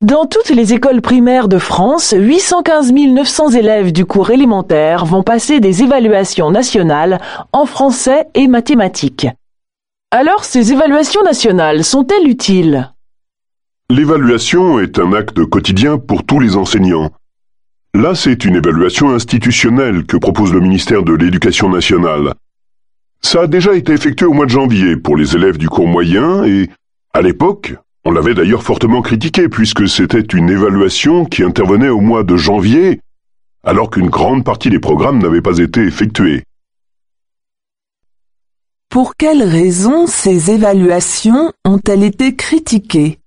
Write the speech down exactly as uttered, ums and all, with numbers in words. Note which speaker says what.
Speaker 1: Dans toutes les écoles primaires de France, huit cent quinze mille neuf cents élèves du cours élémentaire vont passer des évaluations nationales en français et mathématiques. Alors, ces évaluations nationales sont-elles utiles?
Speaker 2: L'évaluation est un acte quotidien pour tous les enseignants. Là, c'est une évaluation institutionnelle que propose le ministère de l'Éducation nationale. Ça a déjà été effectué au mois de janvier pour les élèves du cours moyen et, à l'époque, on l'avait d'ailleurs fortement critiqué puisque c'était une évaluation qui intervenait au mois de janvier, alors qu'une grande partie des programmes n'avaient pas été effectués.
Speaker 3: Pour quelles raisons ces évaluations ont-elles été critiquées?